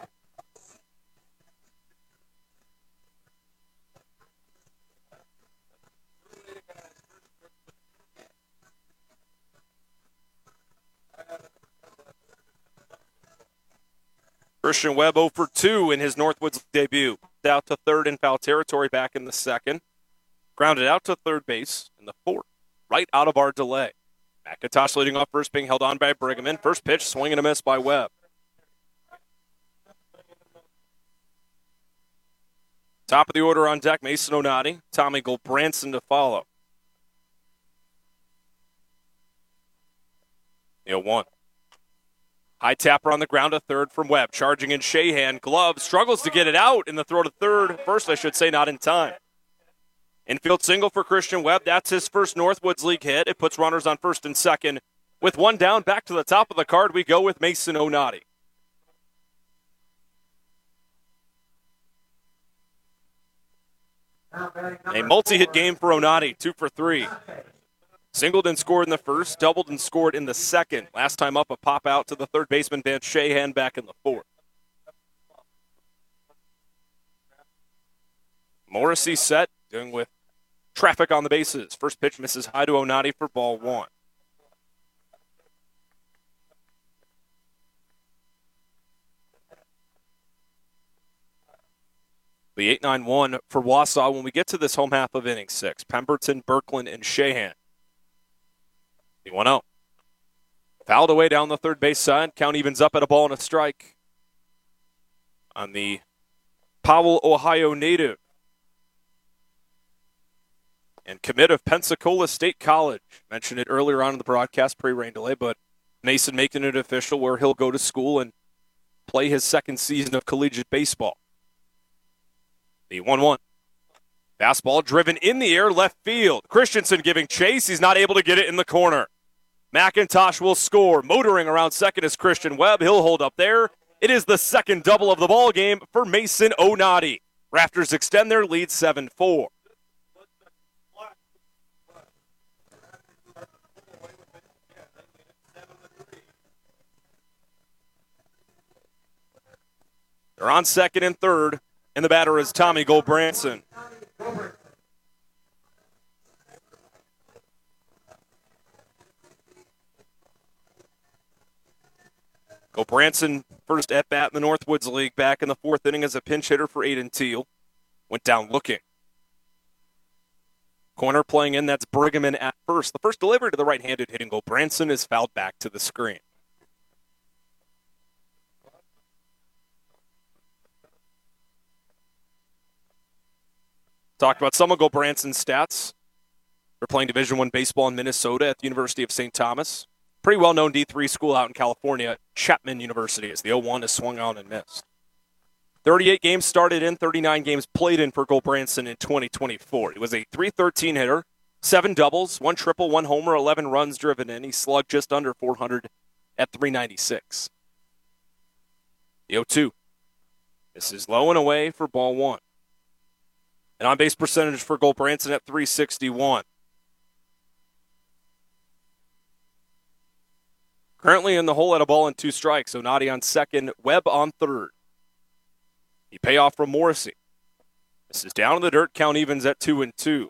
Christian Webb 0 for 2 in his Northwoods debut. Out to third in foul territory back in the second. Grounded out to third base in the fourth, right out of our delay. McIntosh leading off first, being held on by Brigham. First pitch, swing and a miss by Webb. Top of the order on deck, Mason Onati, Tommy Gulbranson to follow. The 0-1. High tapper on the ground to third from Webb. Charging in Shahan. Glove struggles to get it out in the throw to third. First, I should say, not in time. Infield single for Christian Webb. That's his first Northwoods League hit. It puts runners on first and second. With one down, back to the top of the card, we go with Mason Onati. A multi-hit game for Onati, 2 for 3. Singled and scored in the first, doubled and scored in the second. Last time up, a pop out to the third baseman, Vance Shahan, back in the fourth. Morrissey set, dealing with traffic on the bases. First pitch misses high to Onati for ball 1. The 8-9-1 for Wausau when we get to this home half of inning 6. Pemberton, Birkland, and Shahan. The 1-0. Fouled away down the third base side. Count evens up at a ball and a strike on the Powell, Ohio native and commit of Pensacola State College. Mentioned it earlier on in the broadcast, pre-rain delay, but Mason making it official where he'll go to school and play his second season of collegiate baseball. The 1-1. Fastball driven in the air, left field. Christensen giving chase. He's not able to get it in the corner. McIntosh will score. Motoring around second is Christian Webb. He'll hold up there. It is the second double of the ball game for Mason Onati. Raptors extend their lead 7-4. They're on second and third, and the batter is Tommy Gulbranson. Gulbranson, first at-bat in the Northwoods League, back in the fourth inning as a pinch hitter for Aiden Teal. Went down looking. Corner playing in, that's Brigham at first. The first delivery to the right-handed hitting Gulbranson is fouled back to the screen. Talked about some of Gulbranson's stats. They're playing Division I baseball in Minnesota at the University of St. Thomas. Pretty well-known D3 school out in California, Chapman University, as the 0-1 is swung on and missed. 38 games started in, 39 games played in for Gulbranson in 2024. He was a .313 hitter, 7 doubles, 1 triple, 1 homer, 11 runs driven in. He slugged just under 400 at .396. The 0-2. This is low and away for ball 1. An on-base percentage for Gulbranson at .361. Currently in the hole at a ball and 2 strikes. Onati on second, Webb on third. The payoff from Morrissey. This is down in the dirt, count evens at 2-2.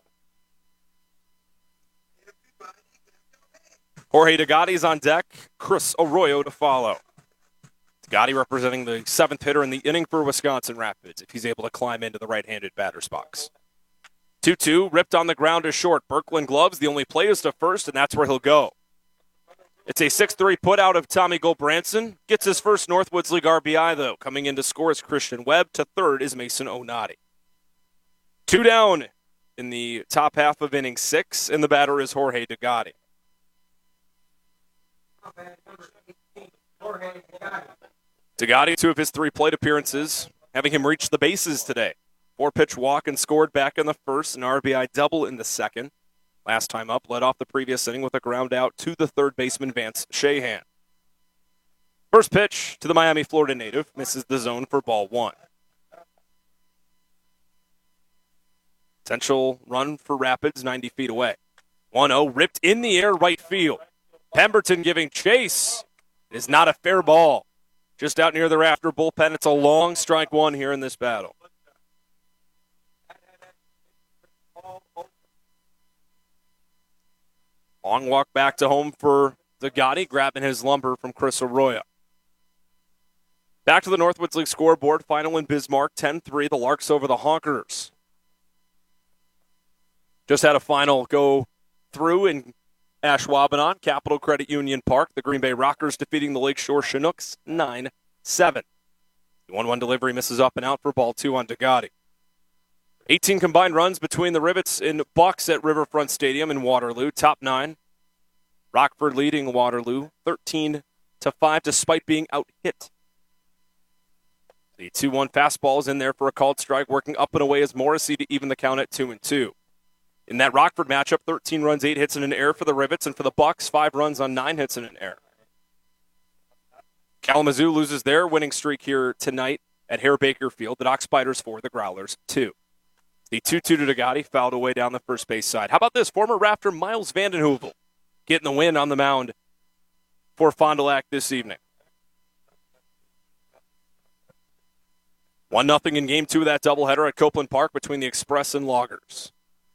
Jorge Degati's on deck, Chris Arroyo to follow. Degati representing the 7th hitter in the inning for Wisconsin Rapids, if he's able to climb into the right-handed batter's box. 2-2, ripped on the ground to short. Birkeland gloves, the only play is to first, and that's where he'll go. It's a 6-3 put out of Tommy Gulbranson. Gets his first Northwoods League RBI, though. Coming in to score is Christian Webb. To third is Mason Onati. 2 down in the top half of inning 6, and the batter is Jorge Degati. Degati, 2 of his 3 plate appearances, having him reach the bases today. 4-pitch walk and scored back in the first, an RBI double in the second. Last time up, led off the previous inning with a ground out to the third baseman, Vance Shahan. First pitch to the Miami, Florida native, misses the zone for ball 1. Potential run for Rapids, 90 feet away. 1-0, ripped in the air, right field. Pemberton giving chase. It is not a fair ball. Just out near the rafter bullpen. It's a long strike 1 here in this battle. Long walk back to home for Degati, grabbing his lumber from Chris Arroyo. Back to the Northwoods League scoreboard. Final in Bismarck, 10-3. The Larks over the Honkers. Just had a final go through in Ashwaubenon, Capital Credit Union Park. The Green Bay Rockers defeating the Lakeshore Chinooks 9-7. The 1-1 delivery misses up and out for ball 2 on Degati. 18 combined runs between the Rivets and Bucks at Riverfront Stadium in Waterloo. Top 9. Rockford leading Waterloo 13-5 despite being out-hit. The 2-1 fastball is in there for a called strike, working up and away as Morrissey to even the count at 2-2. In that Rockford matchup, 13 runs, 8 hits, and an error for the Rivets, and for the Bucks, 5 runs on 9 hits and an error. Kalamazoo loses their winning streak here tonight at Hare Baker Field. The Dock Spiders 4, the Growlers 2. The 2-2 to Degati, fouled away down the first base side. How about this? Former Rafter Miles Vandenheuvel getting the win on the mound for Fond du Lac this evening. 1-0 in Game 2 of that doubleheader at Copeland Park between the Express and Loggers.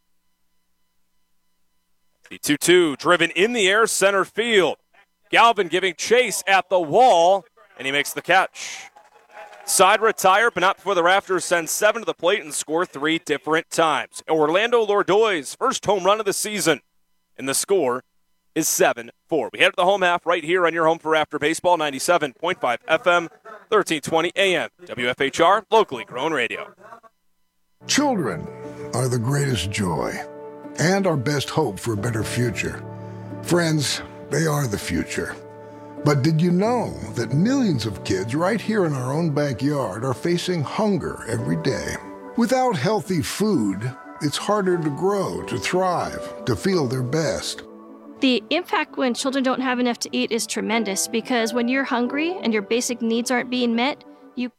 The 2-2 driven in the air, center field. Galvin giving chase at the wall, and he makes the catch. Side retire, but not before the Rafters send 7 to the plate and score 3 different times. Orlando Lourdois' first home run of the season, and the score is 7-4. We head to the home half right here on your home for Rafter Baseball, 97.5 FM, 1320 AM. WFHR, locally grown radio. Children are the greatest joy and our best hope for a better future. Friends, they are the future. But did you know that millions of kids right here in our own backyard are facing hunger every day? Without healthy food, it's harder to grow, to thrive, to feel their best. The impact when children don't have enough to eat is tremendous because when you're hungry and your basic needs aren't being met, you...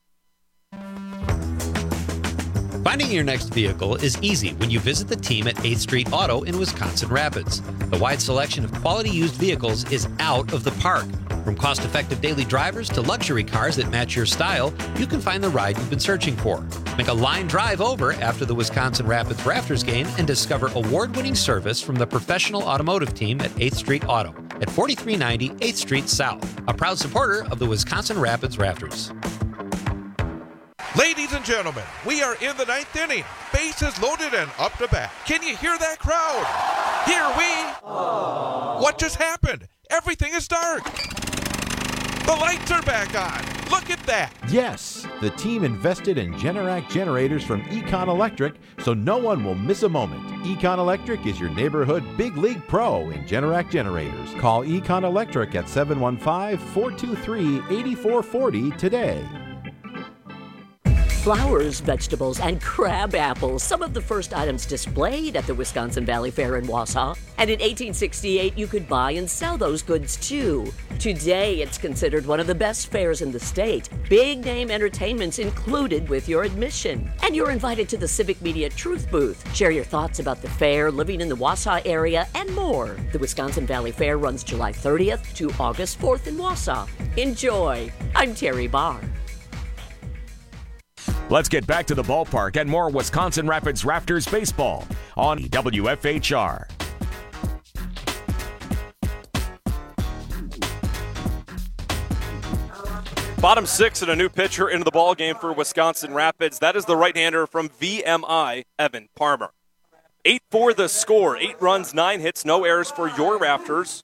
Finding your next vehicle is easy when you visit the team at 8th Street Auto in Wisconsin Rapids. The wide selection of quality used vehicles is out of the park. From cost-effective daily drivers to luxury cars that match your style, you can find the ride you've been searching for. Make a line drive over after the Wisconsin Rapids Rafters game and discover award-winning service from the professional automotive team at 8th Street Auto at 4390 8th Street South, a proud supporter of the Wisconsin Rapids Rafters. Ladies and gentlemen, we are in the 9th inning. Bases loaded and up to bat. Can you hear that crowd? Here we... Aww. What just happened? Everything is dark. The lights are back on. Look at that! Yes, the team invested in Generac generators from Econ Electric, so no one will miss a moment. Econ Electric is your neighborhood big league pro in Generac generators. Call Econ Electric at 715-423-8440 today. Flowers, vegetables, and crab apples, some of the first items displayed at the Wisconsin Valley Fair in Wausau. And in 1868, you could buy and sell those goods too. Today, it's considered one of the best fairs in the state. Big name entertainments included with your admission. And you're invited to the Civic Media Truth Booth. Share your thoughts about the fair, living in the Wausau area, and more. The Wisconsin Valley Fair runs July 30th to August 4th in Wausau. Enjoy. I'm Terry Barr. Let's get back to the ballpark and more Wisconsin Rapids Raptors baseball on WFHR. Bottom six and a new pitcher into the ball game for Wisconsin Rapids. That is the right-hander from VMI, Evan Parmer. 8-4 the score. 8 runs, 9 hits, no errors for your Raptors.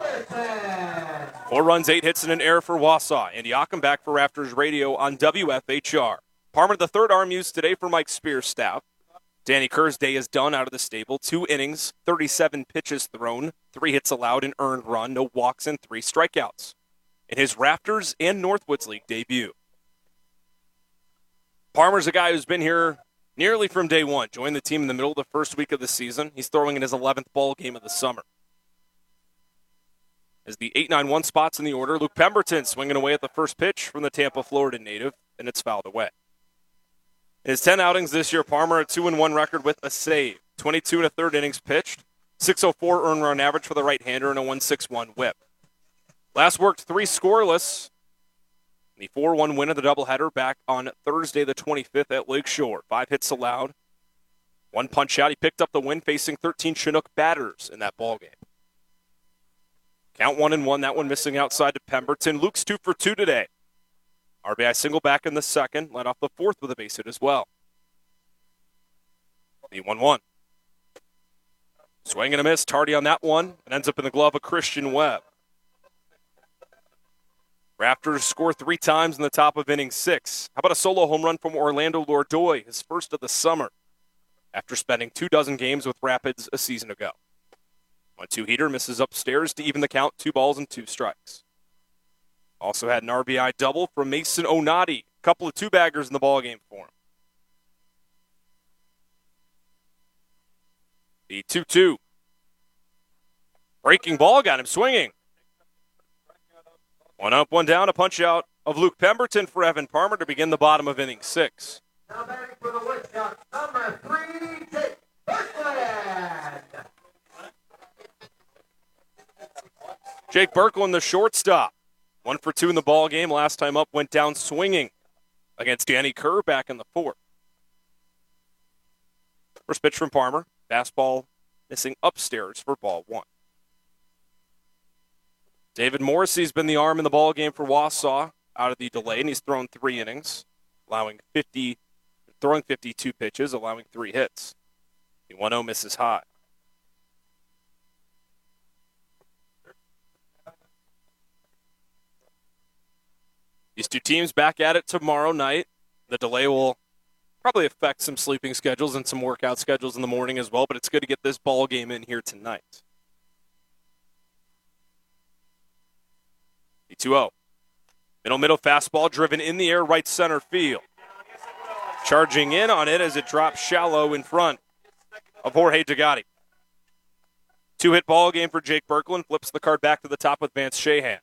4 runs, 8 hits, and an error for Wausau. Andy Ockenbach for Raptors Radio on WFHR. Parmer, the third arm used today for Mike Spear's staff. Danny Kerr's day is done out of the stable. 2 innings, 37 pitches thrown, 3 hits allowed, an earned run, no walks, and 3 strikeouts in his Raptors and Northwoods League debut. Parmer's a guy who's been here nearly from day one. Joined the team in the middle of the first week of the season. He's throwing in his 11th ball game of the summer. As the 8-9-1 spots in the order, Luke Pemberton swinging away at the first pitch from the Tampa, Florida native, and it's fouled away. In his 10 outings this year, Parmer a 2-1 record with a save. 22 1/3 innings pitched, 604 earned run average for the right-hander, and a 1.61 whip. Last worked 3 scoreless. The 4-1 win of the doubleheader back on Thursday the 25th at Lakeshore. 5 hits allowed, 1 punch out. He picked up the win facing 13 Chinook batters in that ballgame. Count 1-1, that one missing outside to Pemberton. Luke's 2 for 2 today. RBI single back in the second, led off the fourth with a base hit as well. The 1-1. Swing and a miss, tardy on that one, and ends up in the glove of Christian Webb. Raptors score 3 times in the top of inning 6. How about a solo home run from Orlando Lordoy, his first of the summer, after spending 24 games with Rapids a season ago. 1-2 heater misses upstairs to even the count, 2 balls and 2 strikes. Also had an RBI double from Mason Onati. A couple of 2-baggers in the ballgame for him. The 2-2. Breaking ball got him swinging. 1 up, 1 down, a punch out of Luke Pemberton for Evan Parmer to begin the bottom of inning 6. Now batting for the Woodchucks, number 3, Jake Birkeland. Jake Birkeland, the shortstop. 1 for 2 in the ball game. Last time up, went down swinging against Danny Kerr back in the 4th. First pitch from Parmer. Fastball missing upstairs for ball 1. David Morrissey's been the arm in the ball game for Wausau out of the delay, and he's thrown 3 innings, throwing 52 pitches, allowing 3 hits. The 1-0 misses high. These two teams back at it tomorrow night. The delay will probably affect some sleeping schedules and some workout schedules in the morning as well, but it's good to get this ball game in here tonight. The 2-0. Middle fastball driven in the air, right center field. Charging in on it as it drops shallow in front of Jorge Degatti. 2-hit ball game for Jake Birkeland. Flips the card back to the top with Vance Shahan.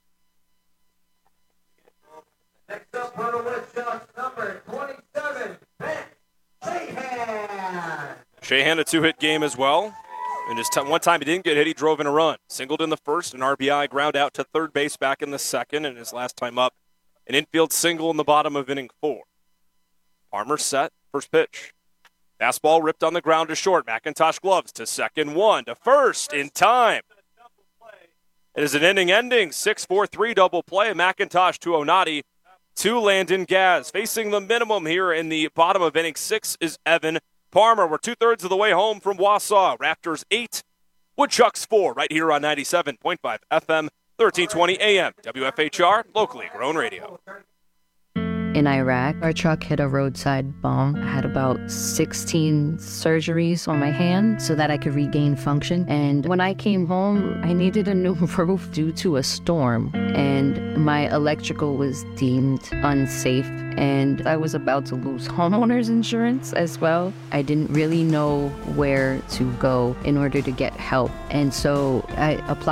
Next up for the Woodchucks, number 27, Vance Shahan. Shahan, a 2-hit game as well. And just one time he didn't get hit, he drove in a run. Singled in the first, an RBI ground out to third base back in the second, and his last time up, an infield single in the bottom of inning 4. Parmer set, first pitch. Fastball ripped on the ground to short. McIntosh gloves to second, 1 to first in time. It is an inning-ending 6-4-3 double play. McIntosh to Onati to Landon Gaz. Facing the minimum here in the bottom of inning 6 is Evan Parmer. We're 2/3 of the way home from Wausau. Raptors 8, Woodchucks 4, right here on 97.5 FM, the 1320 AM, WFHR, locally grown radio. In Iraq, our truck hit a roadside bomb. I had about 16 surgeries on my hand so that I could regain function. And when I came home, I needed a new roof due to a storm. And my electrical was deemed unsafe. And I was about to lose homeowners insurance as well. I didn't really know where to go in order to get help. And so I applied